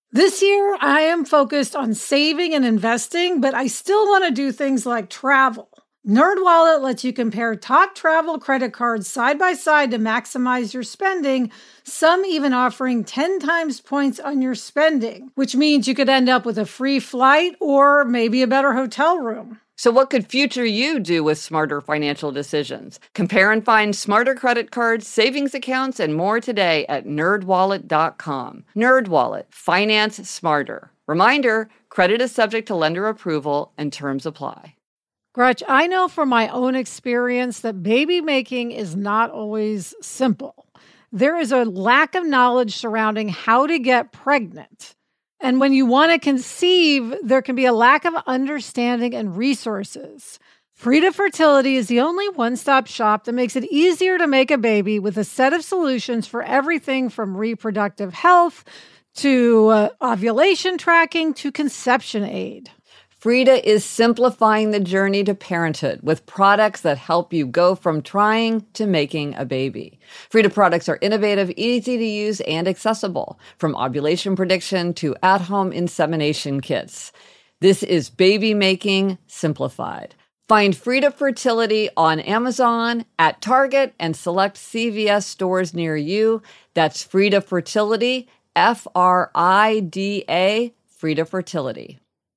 This year, I am focused on saving and investing, but I still want to do things like travel. NerdWallet lets you compare top travel credit cards side by side to maximize your spending, some even offering 10 times points on your spending, which means you could end up with a free flight or maybe a better hotel room. So what could future you do with smarter financial decisions? Compare and find smarter credit cards, savings accounts, and more today at nerdwallet.com. NerdWallet, finance smarter. Reminder, credit is subject to lender approval and terms apply. Gretch, I know from my own experience that baby making is not always simple. There is a lack of knowledge surrounding how to get pregnant. And when you want to conceive, there can be a lack of understanding and resources. Frida Fertility is the only one-stop shop that makes it easier to make a baby with a set of solutions for everything from reproductive health to ovulation tracking to conception aid. Frida is simplifying the journey to parenthood with products that help you go from trying to making a baby. Frida products are innovative, easy to use, and accessible, from ovulation prediction to at-home insemination kits. This is baby making simplified. Find Frida Fertility on Amazon, at Target, and select CVS stores near you. That's Frida Fertility, Frida, Frida Fertility.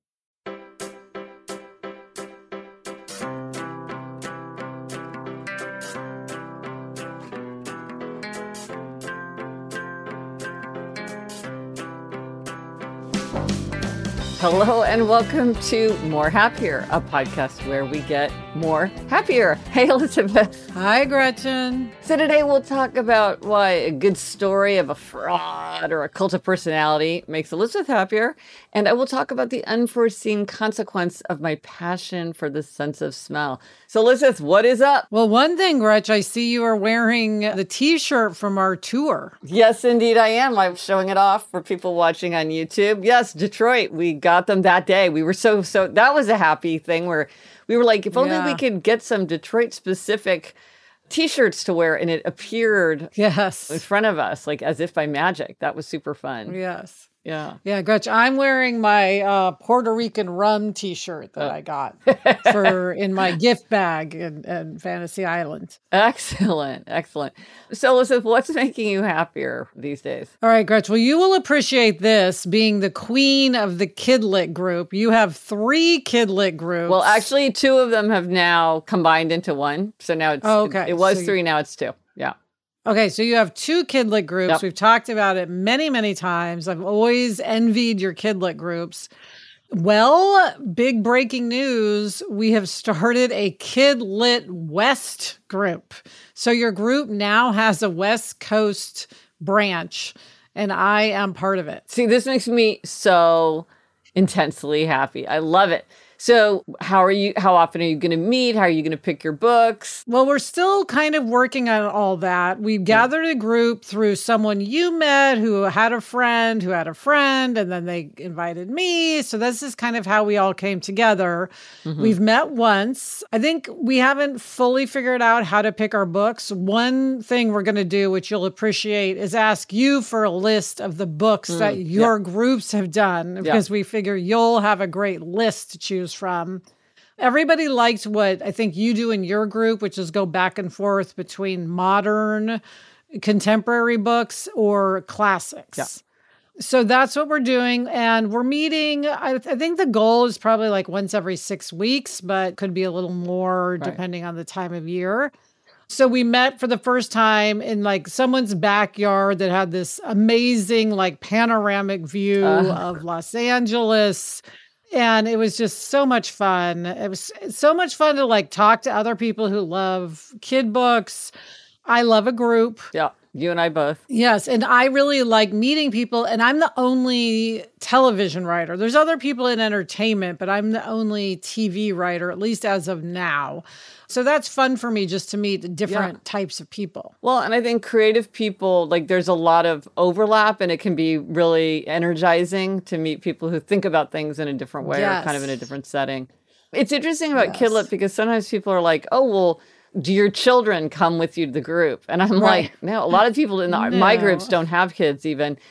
Hello and welcome to More Happier, a podcast where we get more happier. Hey, Elizabeth. Hi, Gretchen. So today we'll talk about why a good story of a fraud or a cult of personality makes Elizabeth happier. And I will talk about the unforeseen consequence of my passion for the sense of smell. So Elizabeth, what is up? Well, one thing, Gretch, I see you are wearing the t-shirt from our tour. Yes, indeed I am. I'm showing it off for people watching on YouTube. Yes, Detroit, we got them that day. We were so that was a happy thing where we were like, if only we could get some Detroit-specific T-shirts to wear, and it appeared in front of us, like as if by magic. That was super fun. Yes. Yeah. Yeah, Gretch, I'm wearing my Puerto Rican rum T-shirt that I got in my gift bag in Fantasy Island. Excellent. Excellent. So, Elizabeth, what's making you happier these days? All right, Gretch. Well, you will appreciate this, being the queen of the Kidlit group. You have 3 Kidlit groups. Well, actually, 2 of them have now combined into one. So now it's, it was 3, now it's 2. Yeah. Okay, so you have 2 Kidlit groups. Yep. We've talked about it many, many times. I've always envied your Kidlit groups. Well, big breaking news. We have started a Kidlit West group. So your group now has a West Coast branch, and I am part of it. See, this makes me so intensely happy. I love it. So how often are you going to meet? How are you going to pick your books? Well, we're still kind of working on all that. We gathered a group through someone you met who had a friend who had a friend, and then they invited me. So this is kind of how we all came together. Mm-hmm. We've met once. I think we haven't fully figured out how to pick our books. One thing we're going to do, which you'll appreciate, is ask you for a list of the books that your groups have done, because we figure you'll have a great list to choose from. Everybody liked what I think you do in your group, which is go back and forth between modern, contemporary books or classics. Yeah. So that's what we're doing. And we're meeting, I think the goal is probably like once every 6 weeks, but could be a little more depending on the time of year. So we met for the first time in like someone's backyard that had this amazing like panoramic view of Los Angeles. And it was just so much fun. It was so much fun to like talk to other people who love kid books. I love a group. Yeah, you and I both. Yes, and I really like meeting people, and I'm the only television writer. There's other people in entertainment, but I'm the only TV writer, at least as of now. So that's fun for me, just to meet different types of people. Well, and I think creative people, like there's a lot of overlap, and it can be really energizing to meet people who think about things in a different way or kind of in a different setting. It's interesting about Kidlit because sometimes people are like, oh, well, do your children come with you to the group? And I'm like, no, a lot of people in my groups don't have kids even.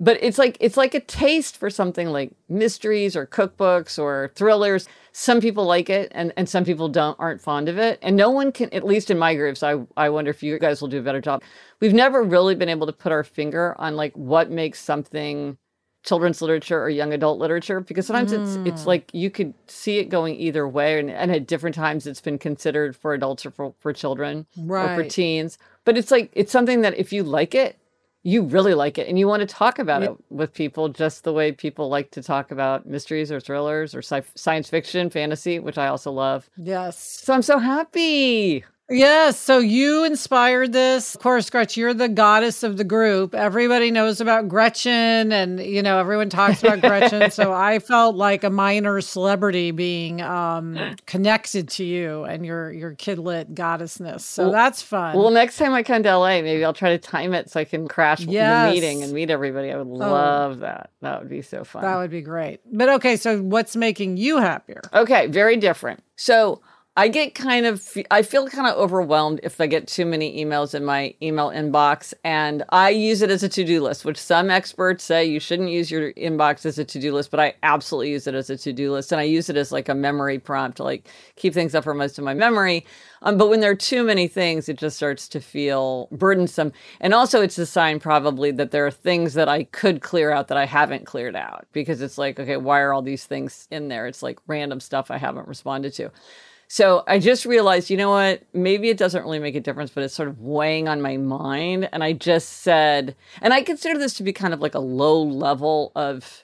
But it's like a taste for something like mysteries or cookbooks or thrillers. Some people like it and some people aren't fond of it. And no one can, at least in my group, so I wonder if you guys will do a better job. We've never really been able to put our finger on like what makes something children's literature or young adult literature, because sometimes it's like you could see it going either way, and at different times it's been considered for adults or for children or for teens. But it's like, it's something that if you like it, you really like it, and you want to talk about it with people just the way people like to talk about mysteries or thrillers or science fiction, fantasy, which I also love. Yes. So I'm so happy. Yes. So you inspired this. Of course, Gretchen, you're the goddess of the group. Everybody knows about Gretchen and, everyone talks about Gretchen. So I felt like a minor celebrity being connected to you and your kidlit goddessness. So that's fun. Well, next time I come to LA, maybe I'll try to time it so I can crash the meeting and meet everybody. I would love that. That would be so fun. That would be great. But okay, so what's making you happier? Okay, very different. So I feel kind of overwhelmed if I get too many emails in my email inbox, and I use it as a to-do list, which some experts say you shouldn't use your inbox as a to-do list, but I absolutely use it as a to-do list, and I use it as like a memory prompt to like keep things up for most of my memory. But when there are too many things, it just starts to feel burdensome. And also it's a sign probably that there are things that I could clear out that I haven't cleared out, because it's like, okay, why are all these things in there? It's like random stuff I haven't responded to. So I just realized, you know what, maybe it doesn't really make a difference, but it's sort of weighing on my mind. And I just said, and I consider this to be kind of like a low level of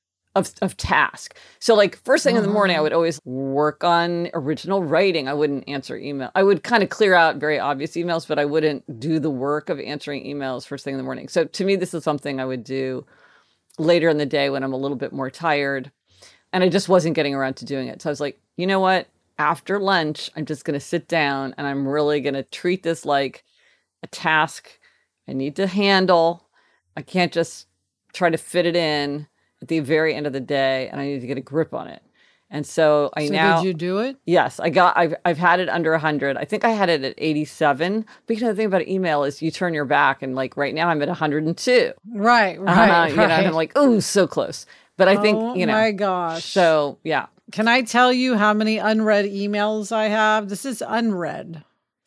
task. So like first thing in the morning, I would always work on original writing. I wouldn't answer email. I would kind of clear out very obvious emails, but I wouldn't do the work of answering emails first thing in the morning. So to me, this is something I would do later in the day when I'm a little bit more tired. And I just wasn't getting around to doing it. So I was like, you know what? After lunch, I'm just going to sit down and I'm really going to treat this like a task I need to handle. I can't just try to fit it in at the very end of the day, and I need to get a grip on it. And so did you do it? Yes, I've had it under 100. I think I had it at 87. But the thing about email is you turn your back, and like right now I'm at 102. Right. And I'm like, ooh, so close. But I think, Oh my gosh. So yeah. Can I tell you how many unread emails I have? This is unread.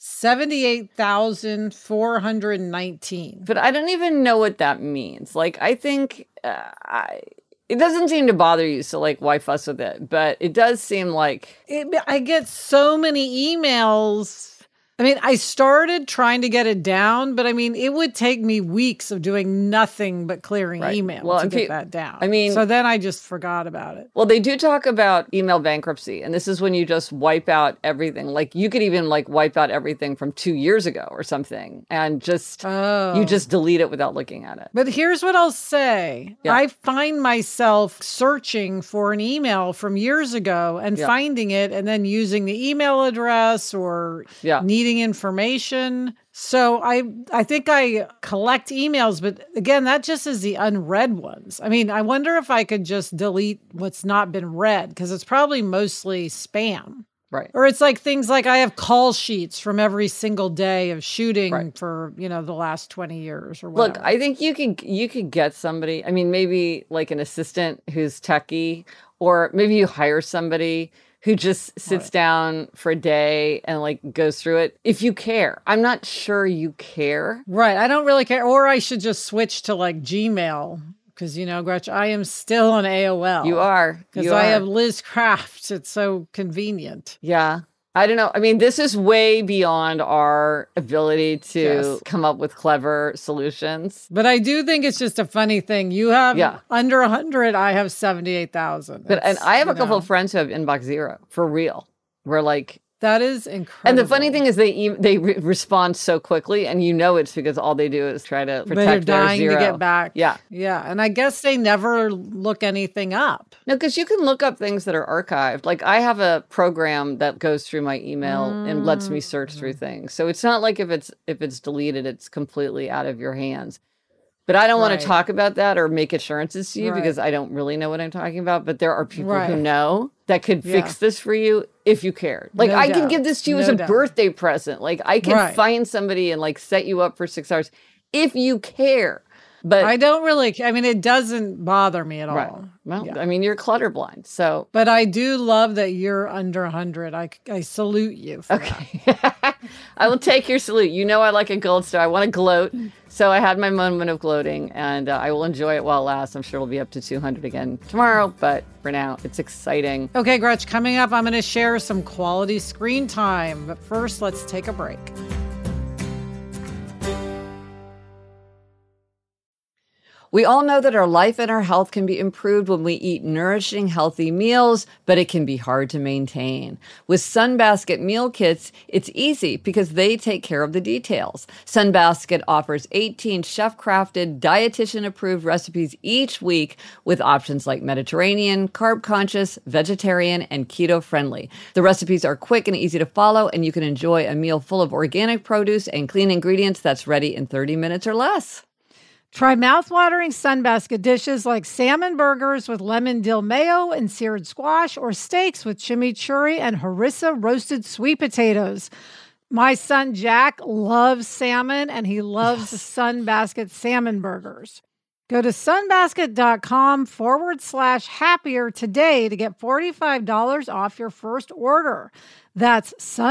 78,419. But I don't even know what that means. Like, I think it doesn't seem to bother you. So like, why fuss with it? But it does seem like I get so many emails. I mean, I started trying to get it down, but I mean, it would take me weeks of doing nothing but clearing email to get that down. I mean, so then I just forgot about it. Well, they do talk about email bankruptcy, and this is when you just wipe out everything. Like you could even like wipe out everything from 2 years ago or something, and just you just delete it without looking at it. But here's what I'll say. Yeah. I find myself searching for an email from years ago and finding it and then using the email address or needing information. So I think I collect emails, but again, that just is the unread ones. I mean, I wonder if I could just delete what's not been read, because it's probably mostly spam. Right. Or it's like things like I have call sheets from every single day of shooting for, the last 20 years or whatever. Look, I think you could get somebody, I mean, maybe like an assistant who's techie, or maybe you hire somebody who just sits down for a day and like goes through it. If you care. I'm not sure you care. Right. I don't really care. Or I should just switch to like Gmail. Because, Gretchen, I am still on AOL. You are. Because I have Liz Craft. It's so convenient. Yeah. I don't know. I mean, this is way beyond our ability to come up with clever solutions. But I do think it's just a funny thing. You have under 100, I have 78,000. And I have a couple of friends who have inbox zero, for real. We're like... That is incredible. And the funny thing is they respond so quickly, and it's because all they do is try to protect their dying zero. To get back. Yeah. Yeah. And I guess they never look anything up. No, because you can look up things that are archived. Like I have a program that goes through my email and lets me search through things. So it's not like if it's deleted, it's completely out of your hands. But I don't want to talk about that or make assurances to you because I don't really know what I'm talking about. But there are people who know that could fix this for you if you cared. Like I can give this to you as a birthday present. Like I can find somebody and like set you up for 6 hours if you care. But I don't really, I mean, it doesn't bother me at right. all. Well, Yeah. I mean, you're clutter blind. So, But I do love that you're under 100. I salute you for that. I will take your salute. You know, I like a gold star. I want to gloat. So I had my moment of gloating, and I will enjoy it while it lasts. I'm sure it'll be up to 200 again tomorrow. But for now, it's exciting. Okay, Gretch, coming up, I'm going to share some quality screen time. But first, let's take a break. We all know that our life and our health can be improved when we eat nourishing, healthy meals, but it can be hard to maintain. With Sunbasket meal kits, it's easy because they take care of the details. Sunbasket offers 18 chef-crafted, dietitian-approved recipes each week with options like Mediterranean, carb-conscious, vegetarian, and keto-friendly. The recipes are quick and easy to follow, and you can enjoy a meal full of organic produce and clean ingredients that's ready in 30 minutes or less. Try mouthwatering Sunbasket dishes like salmon burgers with lemon dill mayo and seared squash, or steaks with chimichurri and harissa roasted sweet potatoes. My son Jack loves salmon, and he loves the Sunbasket salmon burgers. Go to sunbasket.com/happier today to get $45 off your first order. That's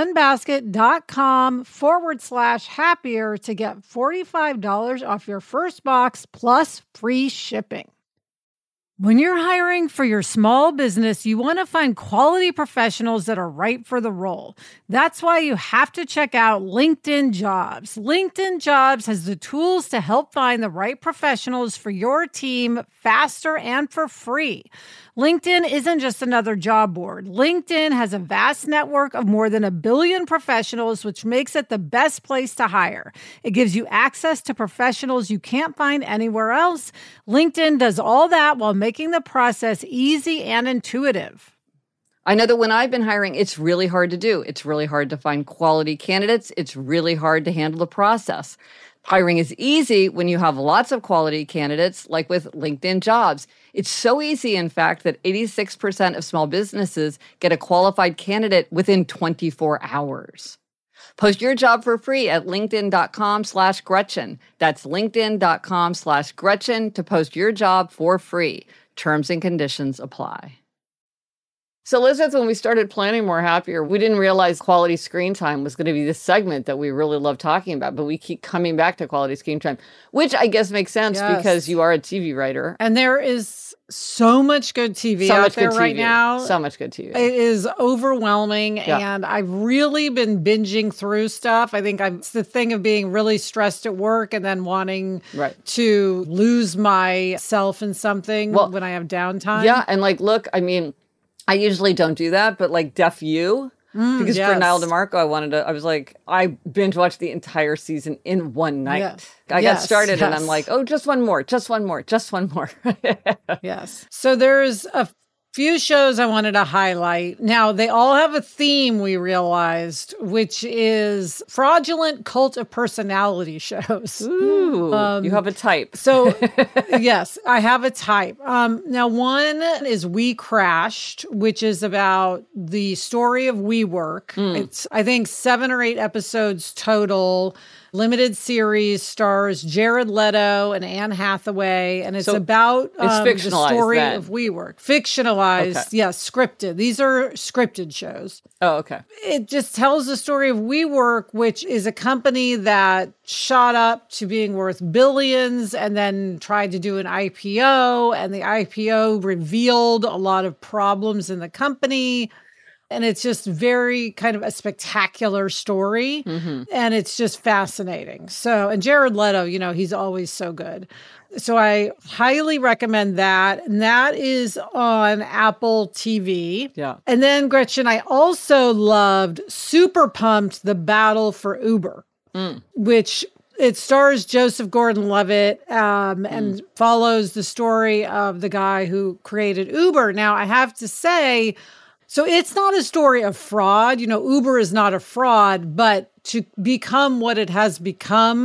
sunbasket.com/happier to get $45 off your first box plus free shipping. When you're hiring for your small business, you want to find quality professionals that are right for the role. That's why you have to check out LinkedIn Jobs. LinkedIn Jobs has the tools to help find the right professionals for your team faster and for free. LinkedIn isn't just another job board. LinkedIn has a vast network of more than 1 billion professionals, which makes it the best place to hire. It gives you access to professionals you can't find anywhere else. LinkedIn does all that while making the process easy and intuitive. I know that when I've been hiring, it's really hard to do. It's really hard to find quality candidates. It's really hard to handle the process. Hiring is easy when you have lots of quality candidates, like with LinkedIn Jobs. It's so easy, in fact, that 86% of small businesses get a qualified candidate within 24 hours. Post your job for free at linkedin.com/Gretchen. That's linkedin.com/Gretchen to post your job for free. Terms and conditions apply. So Elizabeth, when we started planning More Happier, we didn't realize quality screen time was going to be this segment that we really love talking about, but we keep coming back to quality screen time, which I guess makes sense because you are a TV writer. And there is so much good TV out there right now. So much good TV. It is overwhelming, and I've really been binging through stuff. I think it's the thing of being really stressed at work and then wanting to lose myself in something when I have downtime. Yeah, and look, I mean, I usually don't do that, but Deaf You, because for Niall DeMarco, I binge watched the entire season in one night. Yeah. I got started and I'm like, oh, just one more. Yes. So there's a few shows I wanted to highlight. Now, they all have a theme, we realized, which is fraudulent cult of personality shows. Ooh, you have a type. So, yes, I have a type. Now, one is We Crashed, which is about the story of WeWork. It's, I think, 7 or 8 episodes total. Limited series, stars Jared Leto and Anne Hathaway, and it's about the story of WeWork. Fictionalized, yes, scripted. These are scripted shows. Oh, okay. It just tells the story of WeWork, which is a company that shot up to being worth billions and then tried to do an IPO, and the IPO revealed a lot of problems in the company. And it's just very kind of a spectacular story. And it's just fascinating. So, and Jared Leto, he's always so good. So I highly recommend that. And that is on Apple TV. Yeah. And then, Gretchen, I also loved Super Pumped, The Battle for Uber, which it stars Joseph Gordon-Levitt and follows the story of the guy who created Uber. Now, I have to say, so it's not a story of fraud. Uber is not a fraud, but to become what it has become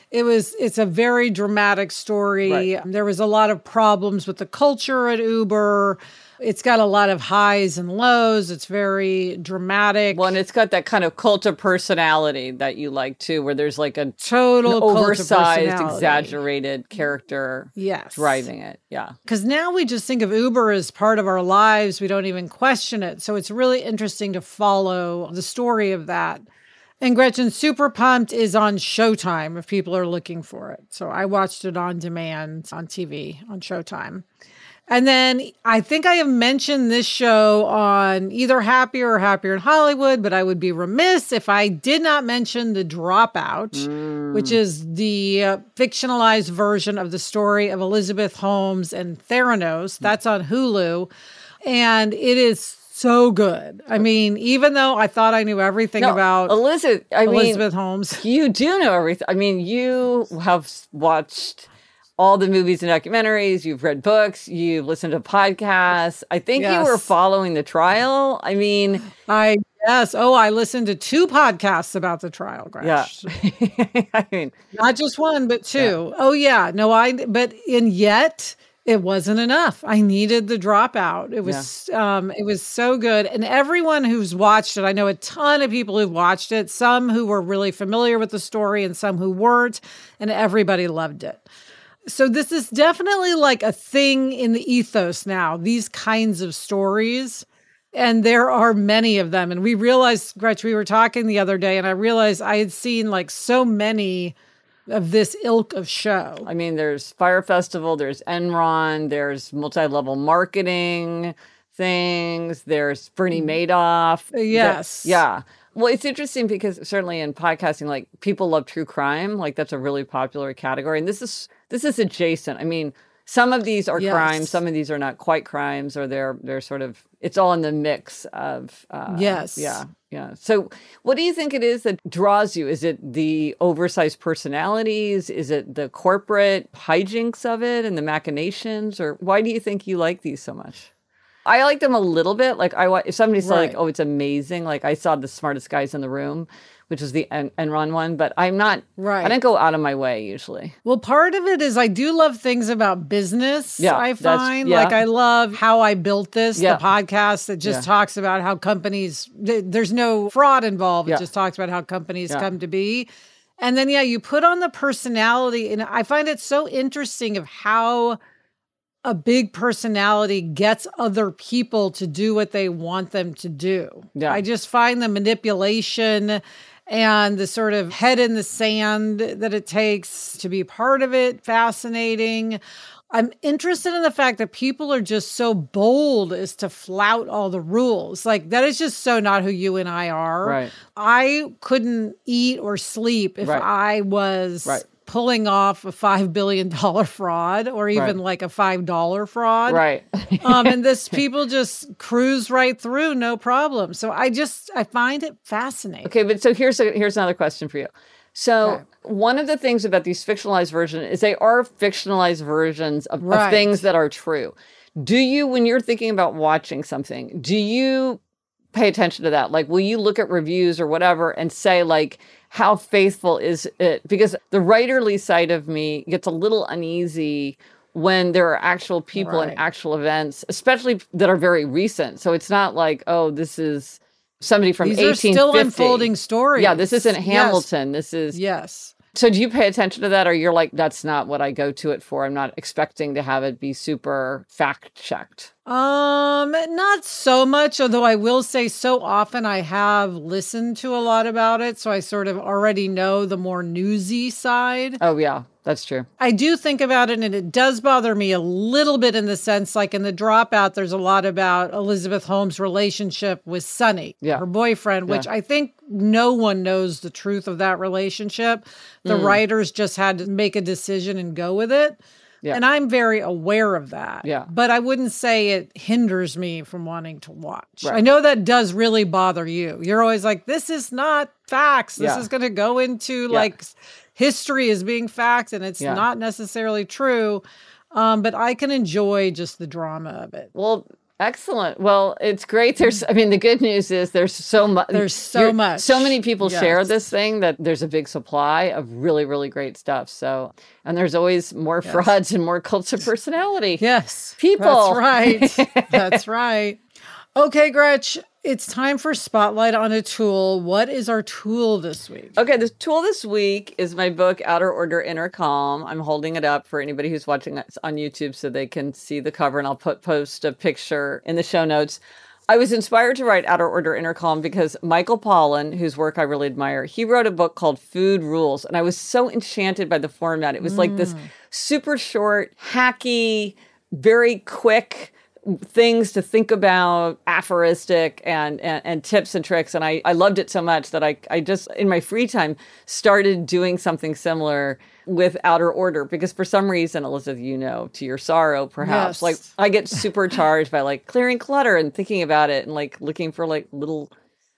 It's a very dramatic story. Right. There was a lot of problems with the culture at Uber. It's got a lot of highs and lows. It's very dramatic. Well, and it's got that kind of cult of personality that you like too, where there's like a total an cult of oversized, personality. exaggerated character driving it. Yeah. Because now we just think of Uber as part of our lives. We don't even question it. So it's really interesting to follow the story of that. And Gretchen, Super Pumped is on Showtime if people are looking for it. So I watched it on demand on TV on Showtime. And then I think I have mentioned this show on either Happier or Happier in Hollywood, but I would be remiss if I did not mention The Dropout, which is the fictionalized version of the story of Elizabeth Holmes and Theranos. That's on Hulu. And it is so good. I mean, even though I thought I knew everything about Elizabeth Holmes. You do know everything. I mean, you have watched all the movies and documentaries, you've read books, you've listened to podcasts. I think you were following the trial. I mean, I listened to 2 podcasts about the trial, Gresh. Yeah. I mean, not just one, but 2. Yeah. Oh yeah. No, and yet it wasn't enough. I needed The Dropout. It was so good. And everyone who's watched it, I know a ton of people who've watched it, some who were really familiar with the story and some who weren't, and everybody loved it. So this is definitely like a thing in the ethos now, these kinds of stories. And there are many of them. And we realized, Gretch, we were talking the other day, and I realized I had seen like so many of this ilk of show. I mean, there's Fire Festival, there's Enron, there's multi-level marketing things, there's Bernie Madoff. Yes. Yeah. Well, it's interesting because certainly in podcasting, like people love true crime. Like that's a really popular category. And this is adjacent. I mean, some of these are crimes, some of these are not quite crimes, or they're sort of, it's all in the mix of yes. Yeah. So what do you think it is that draws you? Is it the oversized personalities? Is it the corporate hijinks of it and the machinations? Or why do you think you like these so much? I like them a little bit. Like if somebody said like, oh, it's amazing. Like I saw The Smartest Guys in the Room, which is the Enron one, but I'm not, I didn't go out of my way usually. Well, part of it is I do love things about business. I find like I love How I Built This, the podcast that just talks about how companies, there's no fraud involved. It just talks about how companies come to be. And then, you put on the personality, and I find it so interesting of how a big personality gets other people to do what they want them to do. Yeah. I just find the manipulation and the sort of head in the sand that it takes to be part of it fascinating. I'm interested in the fact that people are just so bold as to flout all the rules. Like that is just so not who you and I are. Right. I couldn't eat or sleep if I was pulling off a $5 billion fraud or even like a $5 fraud. Right. And people just cruise right through, no problem. So I find it fascinating. Okay, but so here's another question for you. So one of the things about these fictionalized versions is they are fictionalized versions of things that are true. Do you, when you're thinking about watching something, do you pay attention to that? Like, will you look at reviews or whatever and say like, how faithful is it? Because the writerly side of me gets a little uneasy when there are actual people and actual events, especially that are very recent. So it's not like, oh, this is somebody from 1850. These are still unfolding stories. Yeah, this isn't Hamilton. This is... Yes. So do you pay attention to that, or you're like, that's not what I go to it for? I'm not expecting to have it be super fact-checked. Not so much, although I will say so often I have listened to a lot about it, so I sort of already know the more newsy side. Oh, yeah, that's true. I do think about it, and it does bother me a little bit in the sense, like in The Dropout, there's a lot about Elizabeth Holmes' relationship with Sonny, her boyfriend, which I think no one knows the truth of that relationship. The writers just had to make a decision and go with it. Yeah. And I'm very aware of that. Yeah. But I wouldn't say it hinders me from wanting to watch. Right. I know that does really bother you. You're always like, this is not facts. This is going to go into like history as being facts, and it's not necessarily true. But I can enjoy just the drama of it. Well, Excellent. Well, it's great. The good news is there's so much. There's so much. So many people share this thing that there's a big supply of really, really great stuff. So, and there's always more frauds and more cults of personality. Yes. People. That's right. That's right. Okay, Gretch, it's time for Spotlight on a Tool. What is our tool this week? Okay, the tool this week is my book, Outer Order, Inner Calm. I'm holding it up for anybody who's watching us on YouTube so they can see the cover, and I'll post a picture in the show notes. I was inspired to write Outer Order, Inner Calm because Michael Pollan, whose work I really admire, he wrote a book called Food Rules, and I was so enchanted by the format. It was like this super short, hacky, very quick things to think about, aphoristic and tips and tricks. And I loved it so much that I just, in my free time, started doing something similar with Outer Order, because for some reason, Elizabeth, to your sorrow, perhaps, like I get supercharged by like clearing clutter and thinking about it and like looking for like little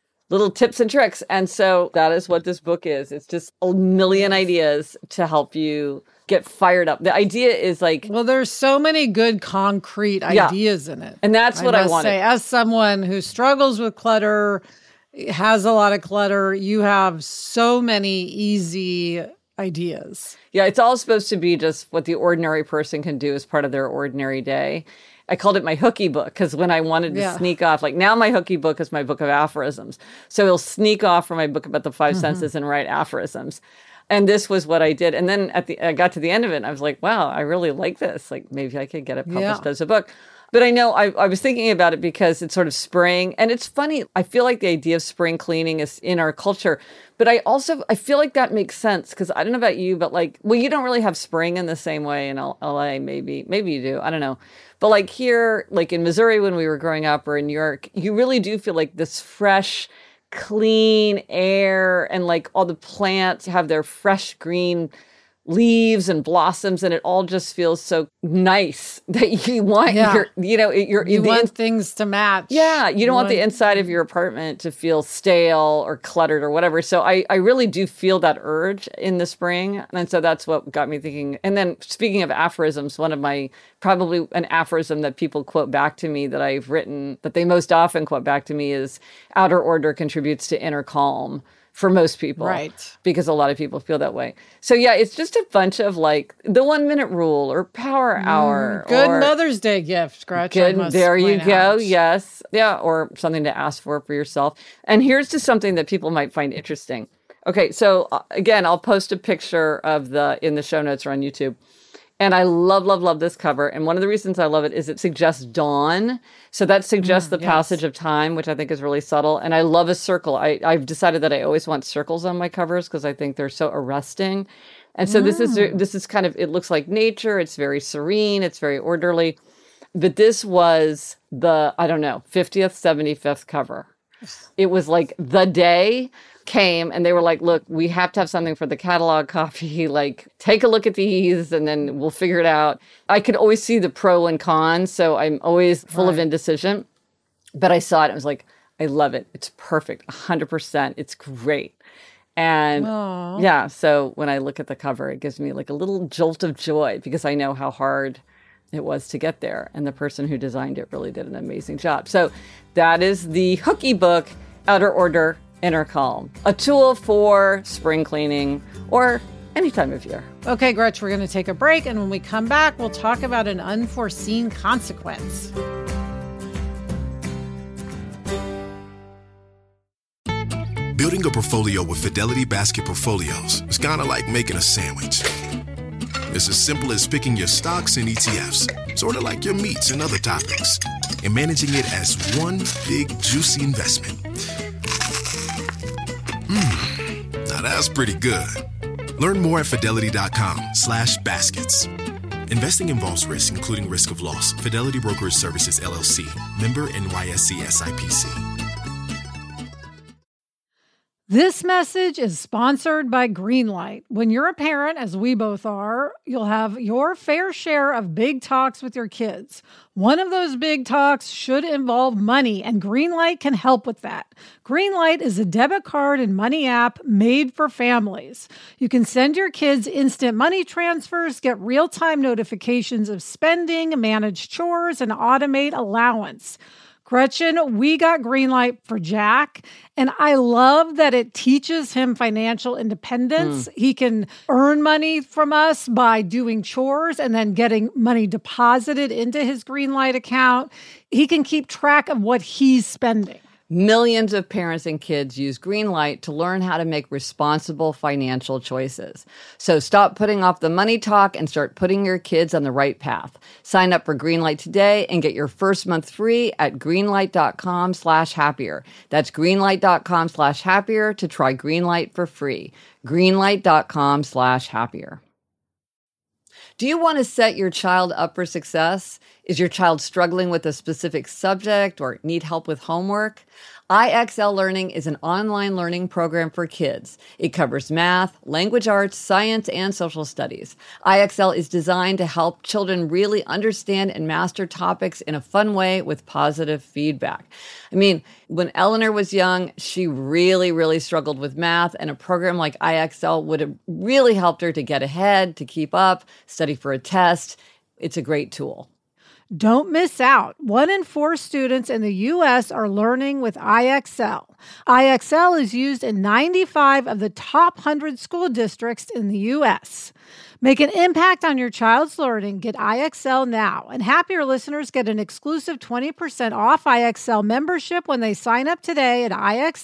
tips and tricks. And so that is what this book is. It's just a million ideas to help you get fired up. The idea is like, well, there's so many good concrete ideas in it. And that's what I wanted. Say, as someone who struggles with clutter, has a lot of clutter, you have so many easy ideas. Yeah, it's all supposed to be just what the ordinary person can do as part of their ordinary day. I called it my hooky book because when I wanted to sneak off, like now my hooky book is my book of aphorisms. So it'll sneak off from my book about the five senses and write aphorisms. And this was what I did. And then I got to the end of it and I was like, wow, I really like this. Like maybe I could get it published as a book. But I know I was thinking about it because it's sort of spring. And it's funny. I feel like the idea of spring cleaning is in our culture. But I feel like that makes sense because I don't know about you, but like, well, you don't really have spring in the same way in LA. Maybe you do. I don't know. But like here, like in Missouri when we were growing up, or in New York, you really do feel like this fresh, clean air, and like all the plants have their fresh green leaves and blossoms, and it all just feels so nice that you want you want things to match. Yeah, you don't want the inside of your apartment to feel stale or cluttered or whatever. So I really do feel that urge in the spring, and so that's what got me thinking. And then speaking of aphorisms, one of my probably an aphorism that people quote back to me that I've written that they most often quote back to me is outer order contributes to inner calm. For most people, right? Because a lot of people feel that way. So yeah, it's just a bunch of like the 1 minute rule or power hour. Good Mother's Day gift, Gretch. Good, there you go. Yes, yeah, or something to ask for yourself. And here's just something that people might find interesting. Okay, so again, I'll post a picture of in the show notes or on YouTube. And I love this cover. And one of the reasons I love it is it suggests dawn. So that suggests the passage of time, which I think is really subtle. And I love a circle. I've decided that I always want circles on my covers because I think they're so arresting. And so this is kind of, it looks like nature. It's very serene. It's very orderly. But this was the, 50th, 75th cover. It was like the day came and they were like, look, we have to have something for the catalog copy. Like, take a look at these and then we'll figure it out. I could always see the pro and cons, so I'm always full of indecision. But I saw it and I was like, I love it. It's perfect. 100%. It's great. And so when I look at the cover, it gives me like a little jolt of joy because I know how hard it was to get there. And the person who designed it really did an amazing job. So that is the hooky book, Outer Order, Inner Calm, a tool for spring cleaning or any time of year. Okay, Gretch, we're going to take a break. And when we come back, we'll talk about an unforeseen consequence. Building a portfolio with Fidelity Basket Portfolios is kind of like making a sandwich. It's as simple as picking your stocks and ETFs, sort of like your meats and other toppings, and managing it as one big, juicy investment. Now that's pretty good. Learn more at fidelity.com/baskets. Investing involves risk, including risk of loss. Fidelity Brokerage Services, LLC. Member NYSE SIPC. This message is sponsored by Greenlight. When you're a parent, as we both are, you'll have your fair share of big talks with your kids. One of those big talks should involve money, and Greenlight can help with that. Greenlight is a debit card and money app made for families. You can send your kids instant money transfers, get real-time notifications of spending, manage chores, and automate allowance. Gretchen, we got Greenlight for Jack, and I love that it teaches him financial independence. He can earn money from us by doing chores and then getting money deposited into his Greenlight account. He can keep track of what he's spending. Millions of parents and kids use Greenlight to learn how to make responsible financial choices. So stop putting off the money talk and start putting your kids on the right path. Sign up for Greenlight today and get your first month free at greenlight.com/happier. That's greenlight.com/happier to try Greenlight for free. Greenlight.com/happier. Do you want to set your child up for success? Is your child struggling with a specific subject or need help with homework? IXL Learning is an online learning program for kids. It covers math, language arts, science, and social studies. IXL is designed to help children really understand and master topics in a fun way with positive feedback. I mean, when Eleanor was young, she really struggled with math, and a program like IXL would have really helped her to get ahead, to keep up, study for a test. It's a great tool. Don't miss out. 1 in 4 students in the U.S. are learning with IXL. IXL is used in 95 of the top 100 school districts in the U.S. Make an impact on your child's learning. Get IXL now. And Happier listeners get an exclusive 20% off IXL membership when they sign up today at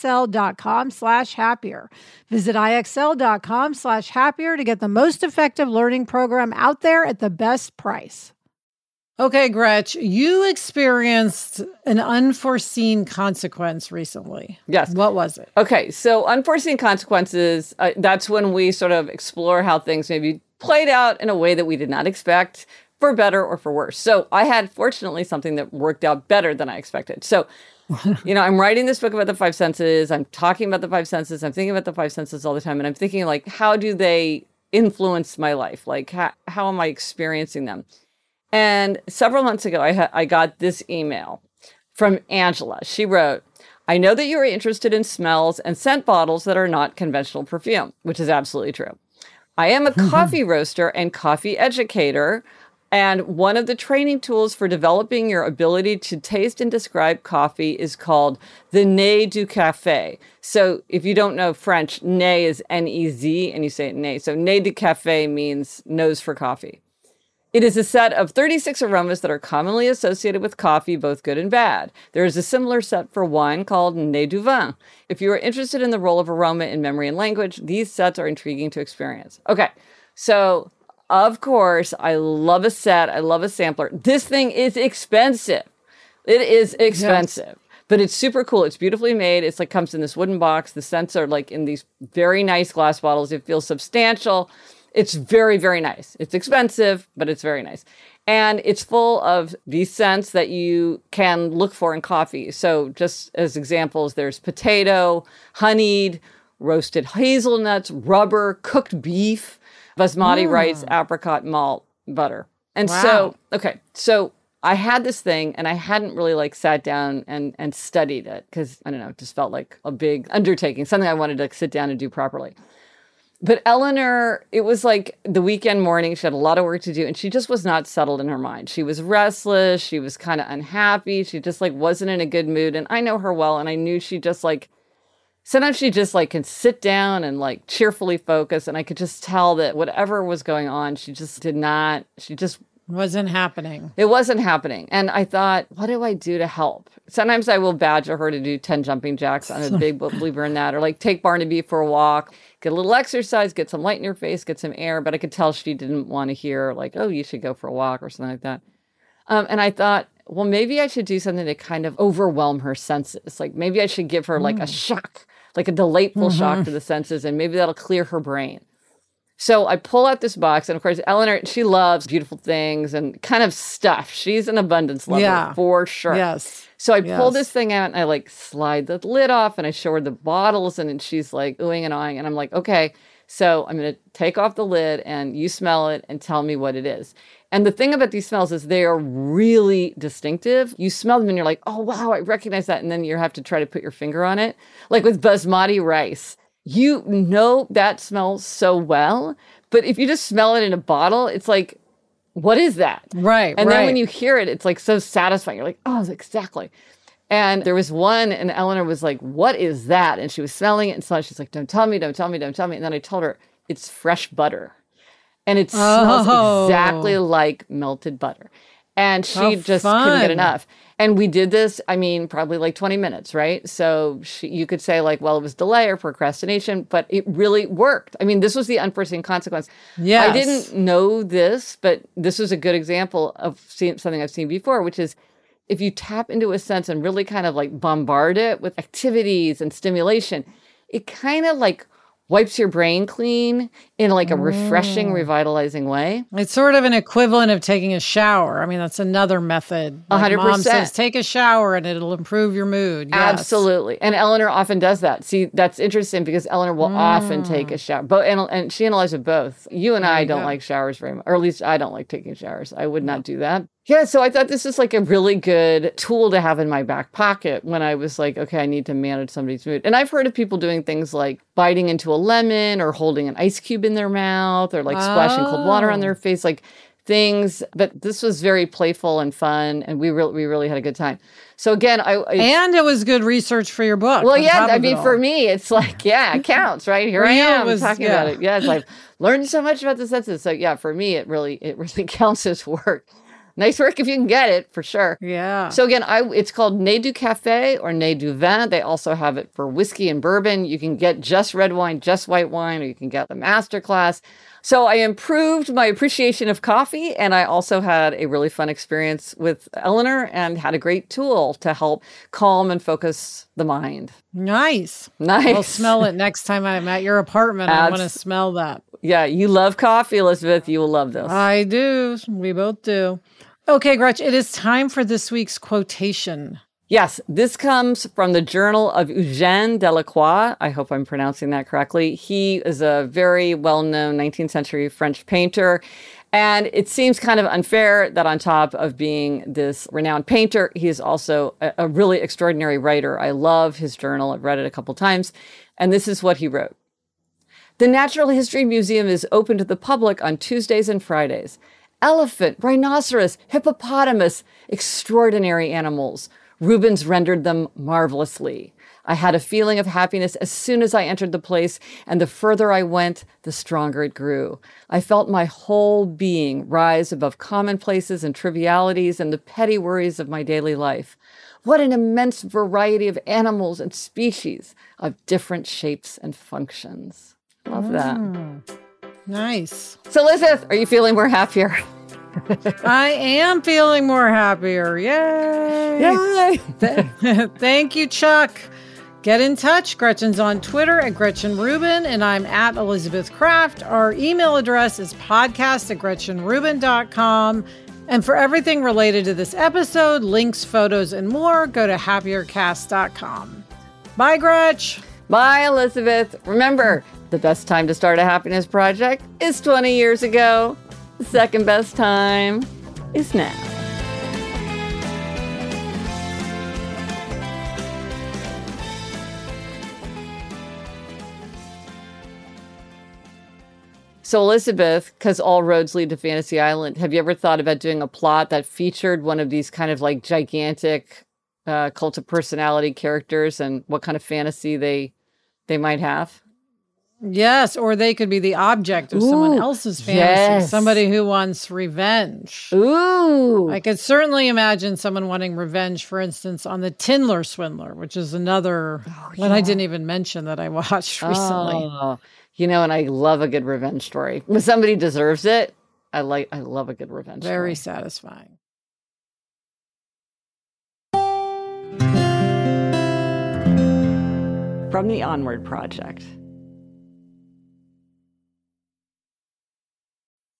IXL.com/happier. Visit IXL.com/happier to get the most effective learning program out there at the best price. Okay, Gretch, you experienced an unforeseen consequence recently. Yes. What was it? Okay, so unforeseen consequences, that's when we sort of explore how things maybe played out in a way that we did not expect, for better or for worse. So I had, fortunately, something that worked out better than I expected. So, I'm writing this book about the 5 senses. I'm talking about the 5 senses. I'm thinking about the 5 senses all the time. And I'm thinking, like, how do they influence my life? Like, how am I experiencing them? And several months ago, I got this email from Angela. She wrote, "I know that you are interested in smells and scent bottles that are not conventional perfume," which is absolutely true. "I am a coffee roaster and coffee educator, and one of the training tools for developing your ability to taste and describe coffee is called the Nez du Café." So if you don't know French, nez is N-E-Z, and you say it nez. So Nez du Café means nose for coffee. It is a set of 36 aromas that are commonly associated with coffee, both good and bad. There is a similar set for wine called Nez du Vin. If you are interested in the role of aroma in memory and language, these sets are intriguing to experience. Okay, so of course, I love a set. I love a sampler. This thing is expensive. It is expensive. Yes. But it's super cool. It's beautifully made. It's like comes in this wooden box. The scents are like in these very nice glass bottles. It feels substantial. It's very, very nice. It's expensive, but it's very nice. And it's full of these scents that you can look for in coffee. So just as examples, there's potato, honeyed, roasted hazelnuts, rubber, cooked beef, basmati rice, apricot malt, butter. And so I had this thing and I hadn't really like sat down and studied it because, I don't know, it just felt like a big undertaking, something I wanted to sit down and do properly. But Eleanor, it was like the weekend morning. She had a lot of work to do, and she just was not settled in her mind. She was restless. She was kind of unhappy. She just like wasn't in a good mood. And I know her well, and I knew she just like, sometimes she just like can sit down and like cheerfully focus. And I could just tell that whatever was going on, she just wasn't happening. It wasn't happening. And I thought, what do I do to help? Sometimes I will badger her to do 10 jumping jacks. I'm a big believer in that. Or like take Barnaby for a walk, get a little exercise, get some light in your face, get some air. But I could tell she didn't want to hear like, oh, you should go for a walk or something like that. And I thought, well, maybe I should do something to kind of overwhelm her senses. Like maybe I should give her like a shock, like a delightful shock to the senses. And maybe that'll clear her brain. So I pull out this box, and of course, Eleanor, she loves beautiful things and kind of stuff. She's an abundance lover for sure. Yes. So I pull this thing out, and I like slide the lid off, and I show her the bottles, and she's like oohing and ahhing. And I'm like, okay, so I'm going to take off the lid, and you smell it and tell me what it is. And the thing about these smells is they are really distinctive. You smell them, and you're like, oh, wow, I recognize that. And then you have to try to put your finger on it. Like with basmati rice. You know that smells so well, but if you just smell it in a bottle, it's like, what is that? Right. And then when you hear it, it's like so satisfying. You're like, oh, exactly. And there was one, and Eleanor was like, what is that? And she was smelling it and smelling it. She's like, don't tell me, don't tell me, don't tell me. And then I told her, it's fresh butter. And it smells exactly like melted butter. And she just couldn't get enough. And we did this, I mean, probably like 20 minutes, right? So you could say like, well, it was delay or procrastination, but it really worked. I mean, this was the unforeseen consequence. Yes. I didn't know this, but this was a good example of something I've seen before, which is if you tap into a sense and really kind of like bombard it with activities and stimulation, it kind of like wipes your brain clean in like a refreshing, revitalizing way. It's sort of an equivalent of taking a shower. I mean, that's another method. Like 100%. Mom says, take a shower and it'll improve your mood. Yes. Absolutely. And Eleanor often does that. See, that's interesting because Eleanor will often take a shower. And she and Eliza both. You and I don't like showers very much, or at least I don't like taking showers. I would not do that. Yeah, so I thought this is like a really good tool to have in my back pocket when I was like, okay, I need to manage somebody's mood. And I've heard of people doing things like biting into a lemon or holding an ice cube in their mouth or like splashing cold water on their face, like things. But this was very playful and fun, and we really had a good time. So again, and it was good research for your book. Well, yeah, I mean, for me, it's like, yeah, it counts, right? Here I am talking about it. Yeah, it's like learned so much about the senses. So yeah, for me, it really counts as work. Nice work if you can get it, for sure. Yeah. So again, it's called Nez du Café or Nez du Vin. They also have it for whiskey and bourbon. You can get just red wine, just white wine, or you can get the masterclass. So I improved my appreciation of coffee, and I also had a really fun experience with Eleanor and had a great tool to help calm and focus the mind. Nice. I'll smell it next time I'm at your apartment. I want to smell that. Yeah, you love coffee, Elizabeth. You will love this. I do. We both do. Okay, Gretch, it is time for this week's quotation. Yes, this comes from the Journal of Eugène Delacroix. I hope I'm pronouncing that correctly. He is a very well-known 19th century French painter. And it seems kind of unfair that on top of being this renowned painter, he is also a really extraordinary writer. I love his journal. I've read it a couple times. And this is what he wrote. The Natural History Museum is open to the public on Tuesdays and Fridays. Elephant, rhinoceros, hippopotamus, extraordinary animals. Rubens rendered them marvelously. I had a feeling of happiness as soon as I entered the place, and the further I went, the stronger it grew. I felt my whole being rise above commonplaces and trivialities and the petty worries of my daily life. What an immense variety of animals and species of different shapes and functions. Love that. Nice. So, Elizabeth, are you feeling more happier? I am feeling more happier. Yay! Yay! Thank you, Chuck. Get in touch. Gretchen's on Twitter at Gretchen Rubin, and I'm at Elizabeth Kraft. Our email address is podcast@GretchenRubin.com. And for everything related to this episode, links, photos, and more, go to happiercast.com. Bye, Gretch. Bye, Elizabeth. Remember, the best time to start a happiness project is 20 years ago. The second best time is now. So, Elizabeth, because all roads lead to Fantasy Island, have you ever thought about doing a plot that featured one of these kind of like gigantic cult of personality characters and what kind of fantasy they might have? Yes, or they could be the object of someone else's fantasy, somebody who wants revenge. Ooh. I could certainly imagine someone wanting revenge, for instance, on the Tindler Swindler, which is another one I didn't even mention that I watched recently. Oh, you know, and I love a good revenge story. When somebody deserves it, I love a good revenge story. Very satisfying. From the Onward Project.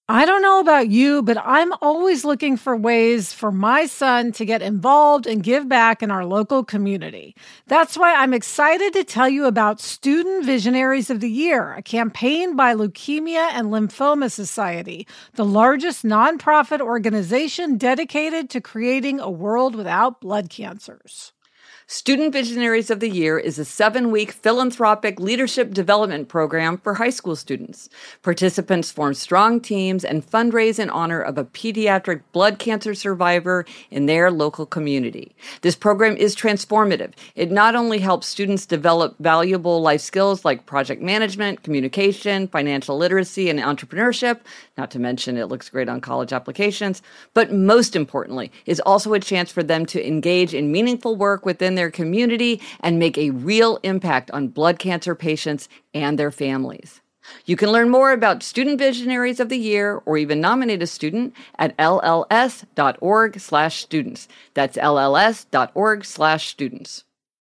I don't know about you, but I'm always looking for ways for my son to get involved and give back in our local community. That's why I'm excited to tell you about Student Visionaries of the Year, a campaign by Leukemia and Lymphoma Society, the largest nonprofit organization dedicated to creating a world without blood cancers. Student Visionaries of the Year is a 7-week philanthropic leadership development program for high school students. Participants form strong teams and fundraise in honor of a pediatric blood cancer survivor in their local community. This program is transformative. It not only helps students develop valuable life skills like project management, communication, financial literacy, and entrepreneurship, not to mention it looks great on college applications, but most importantly, is also a chance for them to engage in meaningful work within their community and make a real impact on blood cancer patients and their families. You can learn more about Student Visionaries of the Year or even nominate a student at lls.org/students. That's lls.org/students.